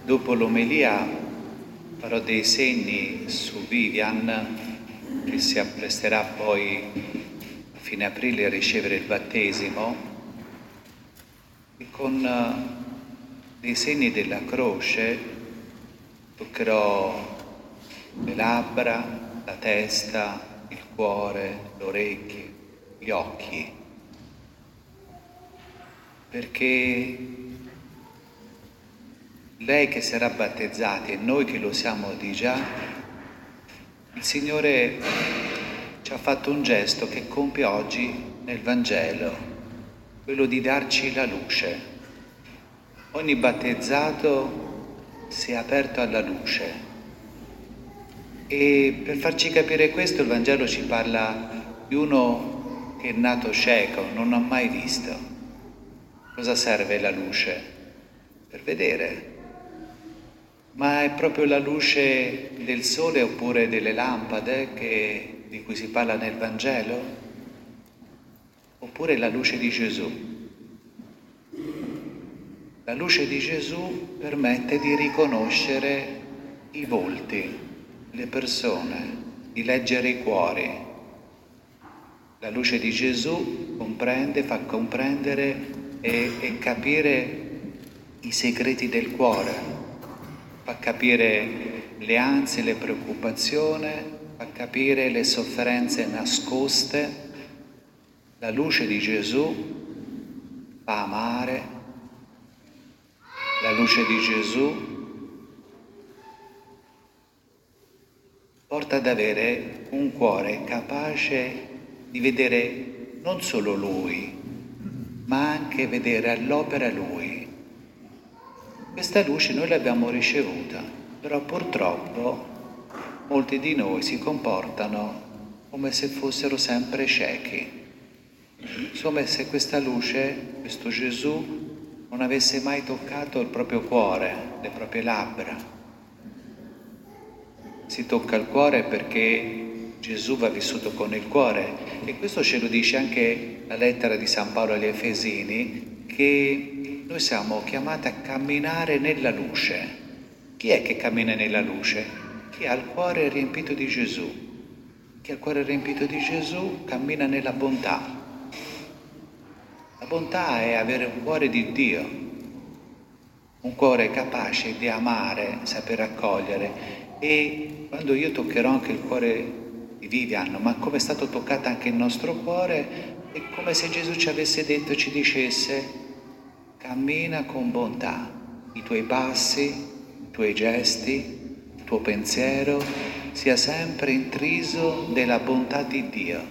Dopo l'omelia farò dei segni su Vivian, che si appresterà poi a fine aprile a ricevere il battesimo, e con dei segni della croce toccherò le labbra, la testa, il cuore, le orecchie, gli occhi, perché lei che sarà battezzata e noi che lo siamo di già, il Signore ci ha fatto un gesto che compie oggi nel Vangelo, quello di darci la luce. Ogni battezzato si è aperto alla luce. E per farci capire questo il Vangelo ci parla di uno che è nato cieco, non ha mai visto. Cosa serve la luce? Per vedere. Ma è proprio la luce del sole oppure delle lampade di cui si parla nel Vangelo? Oppure la luce di Gesù? La luce di Gesù permette di riconoscere i volti, le persone, di leggere i cuori. La luce di Gesù comprende, fa comprendere e capire i segreti del cuore. Fa capire le ansie, le preoccupazioni, fa capire le sofferenze nascoste. La luce di Gesù fa amare. La luce di Gesù porta ad avere un cuore capace di vedere non solo Lui, ma anche vedere all'opera Lui. Questa luce noi l'abbiamo ricevuta, però purtroppo molti di noi si comportano come se fossero sempre ciechi, come se questa luce, questo Gesù, non avesse mai toccato il proprio cuore, le proprie labbra. Si tocca il cuore perché Gesù va vissuto con il cuore, e questo ce lo dice anche la lettera di San Paolo agli Efesini, che noi siamo chiamati a camminare nella luce. Chi è che cammina nella luce? Chi ha il cuore riempito di Gesù. Chi ha il cuore riempito di Gesù cammina nella bontà. La bontà è avere un cuore di Dio, un cuore capace di amare, saper accogliere. E quando io toccherò anche il cuore di Vivian, ma come è stato toccato anche il nostro cuore, è come se Gesù ci avesse detto e ci dicesse: cammina con bontà, i tuoi passi, i tuoi gesti, il tuo pensiero sia sempre intriso della bontà di Dio.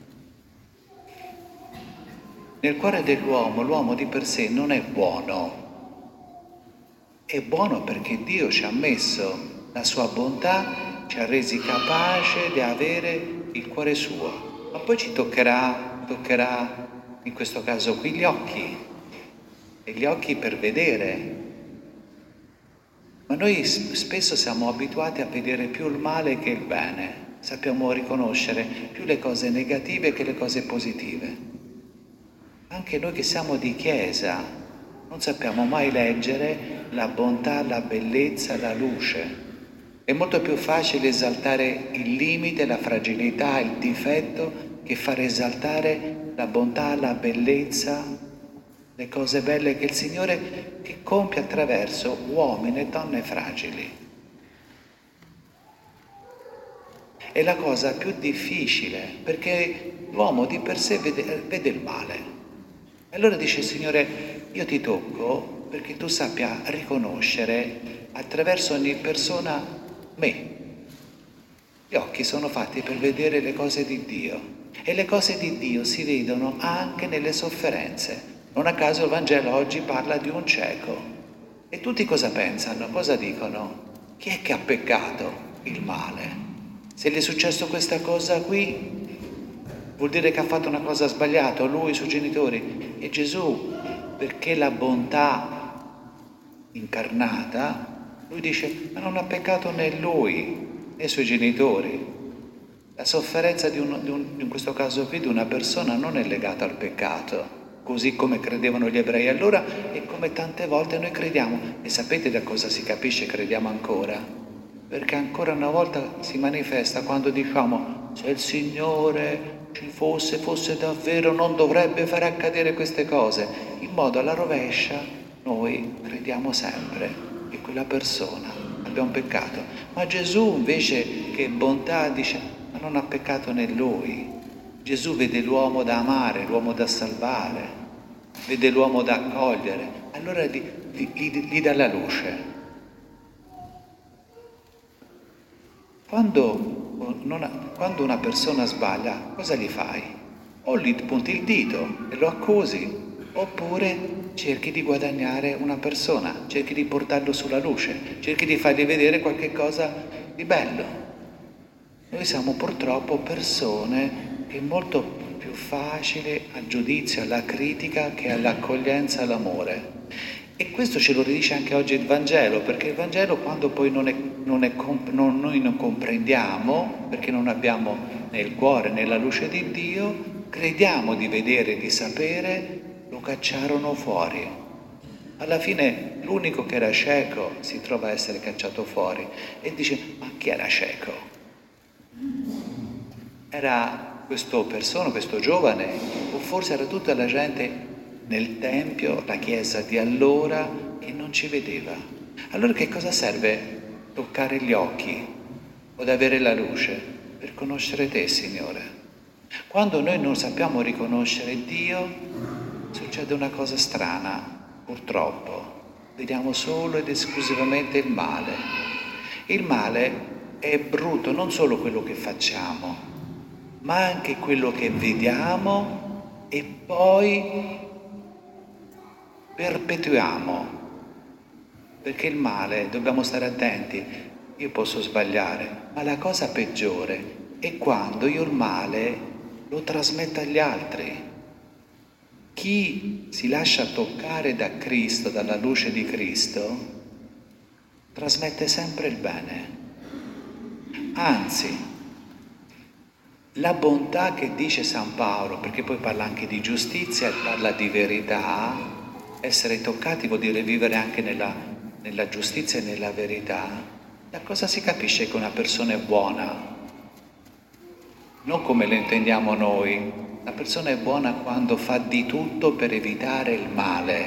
Nel cuore dell'uomo, l'uomo di per sé non è buono. È buono perché Dio ci ha messo la sua bontà, ci ha resi capaci di avere il cuore suo. Ma poi ci toccherà in questo caso qui gli occhi. E gli occhi per vedere. Ma noi spesso siamo abituati a vedere più il male che il bene. Sappiamo riconoscere più le cose negative che le cose positive. Anche noi che siamo di chiesa non sappiamo mai leggere la bontà, la bellezza, la luce. È molto più facile esaltare il limite, la fragilità, il difetto, che far esaltare la bontà, la bellezza, le cose belle che il Signore che compie attraverso uomini e donne fragili. È la cosa più difficile, perché l'uomo di per sé vede il male. E allora dice il Signore: io ti tocco perché tu sappia riconoscere attraverso ogni persona me. Gli occhi sono fatti per vedere le cose di Dio, e le cose di Dio si vedono anche nelle sofferenze. Non a caso il Vangelo oggi parla di un cieco. E tutti cosa pensano? Cosa dicono? Chi è che ha peccato? Il male. Se gli è successo questa cosa qui, vuol dire che ha fatto una cosa sbagliata, lui, i suoi genitori. E Gesù, perché la bontà incarnata, lui dice: ma non ha peccato né lui né i suoi genitori. La sofferenza in questo caso qui di una persona non è legata al peccato. così come credevano gli ebrei allora e come tante volte noi crediamo. E sapete da cosa si capisce che crediamo ancora? Perché ancora una volta si manifesta quando diciamo: se il Signore ci fosse davvero, non dovrebbe fare accadere queste cose. In modo alla rovescia noi crediamo sempre che quella persona abbia un peccato. Ma Gesù invece, che bontà, dice: ma non ha peccato né lui. Gesù vede l'uomo da amare, l'uomo da salvare, vede l'uomo da accogliere, allora gli dà la luce. Quando una persona sbaglia, cosa gli fai? O gli punti il dito e lo accusi, oppure cerchi di guadagnare una persona, cerchi di portarlo sulla luce, cerchi di fargli vedere qualche cosa di bello. Noi siamo purtroppo persone che è molto più facile al giudizio, alla critica che all'accoglienza, all'amore. E questo ce lo ridice anche oggi il Vangelo, perché il Vangelo, quando poi noi non comprendiamo, perché non abbiamo nel cuore, nella luce di Dio, crediamo di vedere, di sapere, lo cacciarono fuori. Alla fine l'unico che era cieco si trova a essere cacciato fuori e dice: ma chi era cieco? Era questo giovane, o forse era tutta la gente nel Tempio, la Chiesa di allora, che non ci vedeva. Allora che cosa serve toccare gli occhi o avere la luce? Per conoscere te, Signore. Quando noi non sappiamo riconoscere Dio, succede una cosa strana, purtroppo. Vediamo solo ed esclusivamente il male. Il male è brutto, non solo quello che facciamo, ma anche quello che vediamo e poi perpetuiamo, perché il male, dobbiamo stare attenti, io posso sbagliare, ma la cosa peggiore è quando io il male lo trasmetto agli altri. Chi si lascia toccare da Cristo, dalla luce di Cristo, trasmette sempre il bene. Anzi, la bontà che dice San Paolo, perché poi parla anche di giustizia e parla di verità. Essere toccati vuol dire vivere anche nella giustizia e nella verità. Da cosa si capisce che una persona è buona? Non come lo intendiamo noi. La persona è buona quando fa di tutto per evitare il male.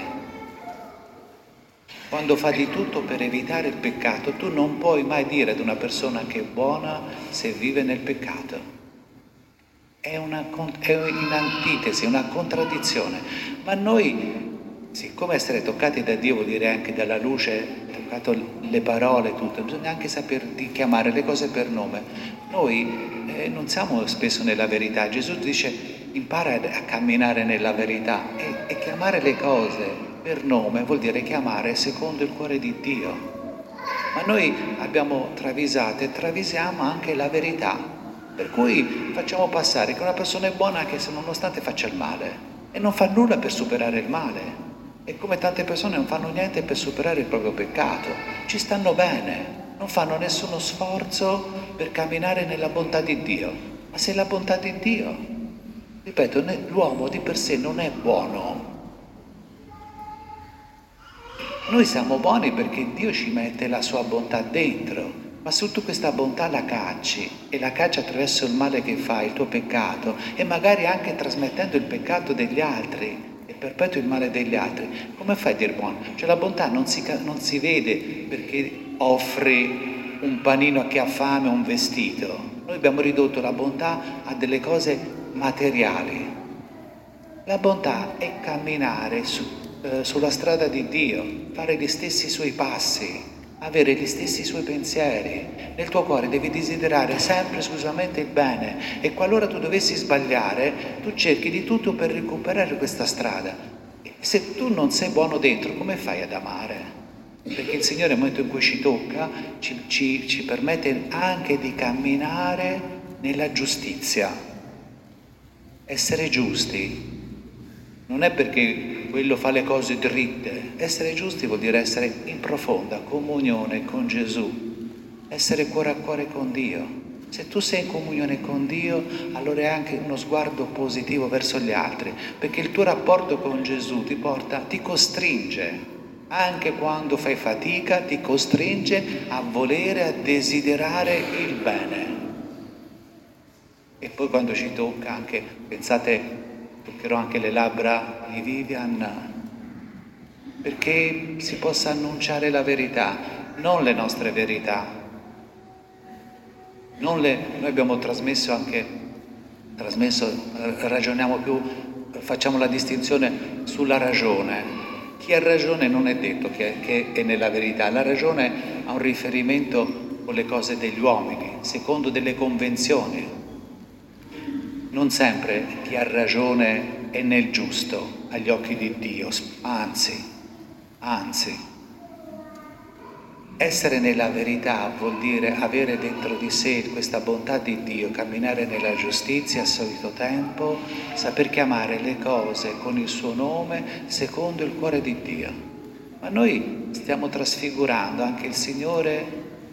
Quando fa di tutto per evitare il peccato. Tu non puoi mai dire ad una persona che è buona se vive nel peccato. È in antitesi, una contraddizione. Ma noi, siccome essere toccati da Dio vuol dire anche dalla luce, toccato le parole, tutto, bisogna anche saper chiamare le cose per nome. Noi non siamo spesso nella verità. Gesù dice: impara a camminare nella verità e chiamare le cose per nome vuol dire chiamare secondo il cuore di Dio. Ma noi abbiamo travisato e travisiamo anche la verità, per cui facciamo passare che una persona è buona anche se nonostante faccia il male e non fa nulla per superare il male. E come tante persone non fanno niente per superare il proprio peccato, ci stanno bene, non fanno nessuno sforzo per camminare nella bontà di Dio. Ma se la bontà di Dio, ripeto, l'uomo di per sé non è buono. Noi siamo buoni perché Dio ci mette la sua bontà dentro, ma se tu questa bontà la cacci e la cacci attraverso il male che fai, il tuo peccato, e magari anche trasmettendo il peccato degli altri, perpetui il male degli altri, come fai a dire buono? Cioè la bontà non si vede perché offri un panino a chi ha fame o un vestito. Noi abbiamo ridotto la bontà a delle cose materiali. La bontà è camminare sulla strada di Dio, fare gli stessi suoi passi, avere gli stessi suoi pensieri. Nel tuo cuore devi desiderare sempre esclusivamente il bene e qualora tu dovessi sbagliare, tu cerchi di tutto per recuperare questa strada. E se tu non sei buono dentro, come fai ad amare? Perché il Signore nel momento in cui ci tocca ci permette anche di camminare nella giustizia. Essere giusti non è perché quello fa le cose dritte. Essere giusti vuol dire essere in profonda comunione con Gesù, essere cuore a cuore con Dio. Se tu sei in comunione con Dio, allora è anche uno sguardo positivo verso gli altri, perché il tuo rapporto con Gesù ti costringe, anche quando fai fatica, ti costringe a volere, a desiderare il bene. E poi quando ci tocca anche, pensate, toccherò anche le labbra di Vivian, perché si possa annunciare la verità, non le nostre verità. Noi abbiamo ragioniamo più, facciamo la distinzione sulla ragione. Chi ha ragione non è detto che è nella verità, la ragione ha un riferimento con le cose degli uomini, secondo delle convenzioni. Non sempre chi ha ragione è nel giusto agli occhi di Dio, anzi, essere nella verità vuol dire avere dentro di sé questa bontà di Dio, camminare nella giustizia a solito tempo, saper chiamare le cose con il suo nome secondo il cuore di Dio. Ma noi stiamo trasfigurando anche il Signore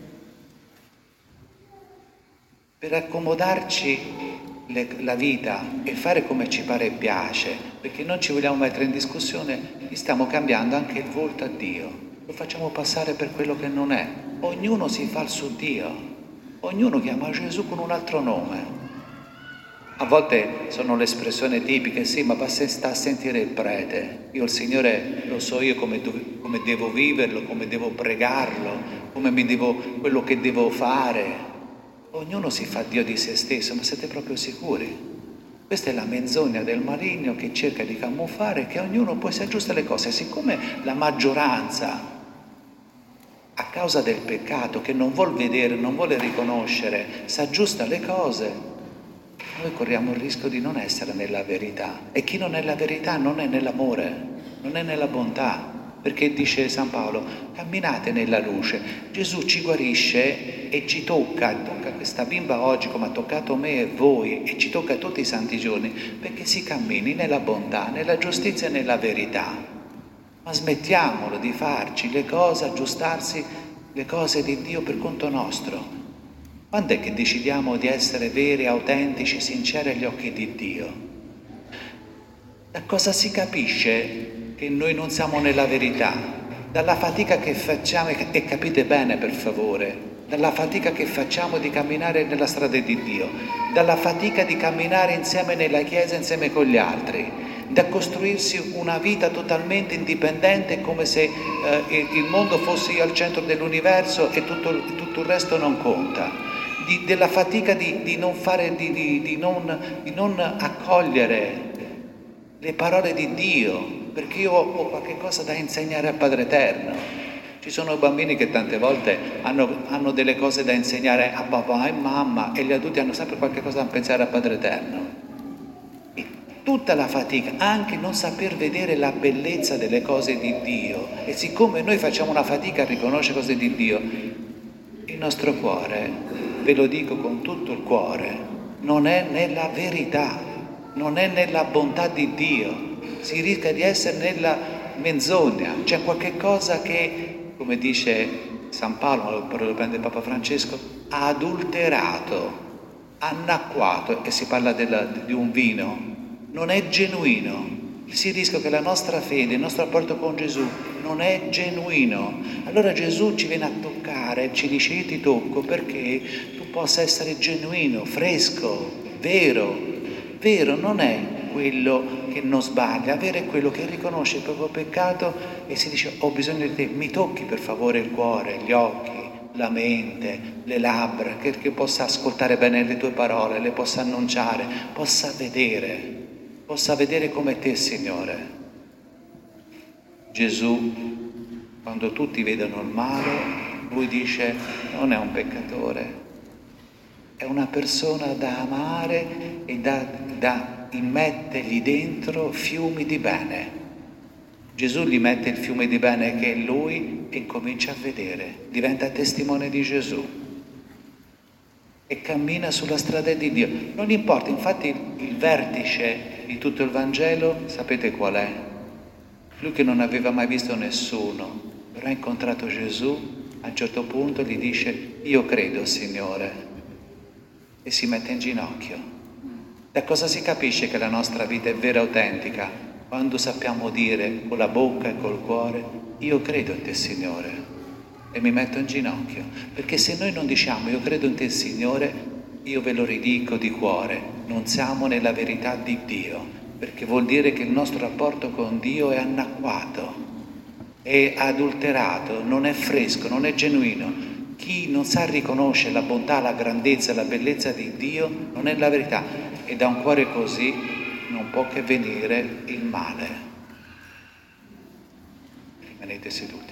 per accomodarci la vita e fare come ci pare e piace, perché non ci vogliamo mettere in discussione, gli stiamo cambiando anche il volto a Dio, lo facciamo passare per quello che non è. Ognuno si fa il suo Dio, ognuno chiama Gesù con un altro nome. A volte sono le espressioni tipiche, sì, ma sta a sentire il prete. Io il Signore lo so io come devo viverlo, come devo pregarlo, quello che devo fare. Ognuno si fa Dio di se stesso, ma siete proprio sicuri? Questa è la menzogna del maligno che cerca di camuffare, che ognuno poi si aggiusta le cose. Siccome la maggioranza, a causa del peccato, che non vuol vedere, non vuole riconoscere, si aggiusta le cose, noi corriamo il rischio di non essere nella verità. E chi non è nella verità non è nell'amore, non è nella bontà. Perché dice San Paolo, camminate nella luce. Gesù ci guarisce e ci tocca questa bimba oggi come ha toccato me e voi e ci tocca tutti i santi giorni, perché si cammini nella bontà, nella giustizia e nella verità. Ma smettiamolo di farci le cose, aggiustarsi le cose di Dio per conto nostro. Quando è che decidiamo di essere veri, autentici, sinceri agli occhi di Dio? Da cosa si capisce che noi non siamo nella verità? Dalla fatica che facciamo, e capite bene per favore, dalla fatica che facciamo di camminare nella strada di Dio, dalla fatica di camminare insieme nella Chiesa, insieme con gli altri, da costruirsi una vita totalmente indipendente come se il mondo fosse io al centro dell'universo e tutto il resto non conta, della fatica di non accogliere le parole di Dio, perché io ho qualche cosa da insegnare al Padre Eterno. Ci sono bambini che tante volte hanno delle cose da insegnare a papà e mamma e gli adulti hanno sempre qualche cosa da pensare al Padre Eterno. E tutta la fatica, anche non saper vedere la bellezza delle cose di Dio, e siccome noi facciamo una fatica a riconoscere cose di Dio, il nostro cuore, ve lo dico con tutto il cuore, non è nella verità, non è nella bontà di Dio, si rischia di essere nella menzogna. C'è qualche cosa che, come dice San Paolo, ma lo prende Papa Francesco, ha adulterato, annacquato, e si parla di un vino, non è genuino. Si rischia che la nostra fede, il nostro rapporto con Gesù non è genuino. Allora Gesù ci viene a toccare, ci dice io ti tocco perché tu possa essere genuino, fresco, vero. Vero non è quello che non sbaglia, vero è quello che riconosce il proprio peccato e si dice ho bisogno di te, mi tocchi per favore il cuore, gli occhi, la mente, le labbra, che possa ascoltare bene le tue parole, le possa annunciare, possa vedere come te, Signore. Gesù, quando tutti vedono il male, lui dice non è un peccatore, è una persona da amare e da immettergli dentro fiumi di bene. Gesù gli mette il fiume di bene che è lui e comincia a vedere, diventa testimone di Gesù e cammina sulla strada di Dio. Non importa, infatti il vertice di tutto il Vangelo, sapete qual è? Lui che non aveva mai visto nessuno, però ha incontrato Gesù, a un certo punto gli dice io credo, Signore. e si mette in ginocchio. Da cosa si capisce che la nostra vita è vera e autentica? Quando sappiamo dire con la bocca e col cuore: io credo in te, Signore, e mi metto in ginocchio. Perché se noi non diciamo io credo in te, Signore, io ve lo ridico di cuore, non siamo nella verità di Dio, perché vuol dire che il nostro rapporto con Dio è annacquato, è adulterato, non è fresco, non è genuino. Chi non sa riconoscere la bontà, la grandezza e la bellezza di Dio non è la verità, e da un cuore così non può che venire il male. Rimanete seduti.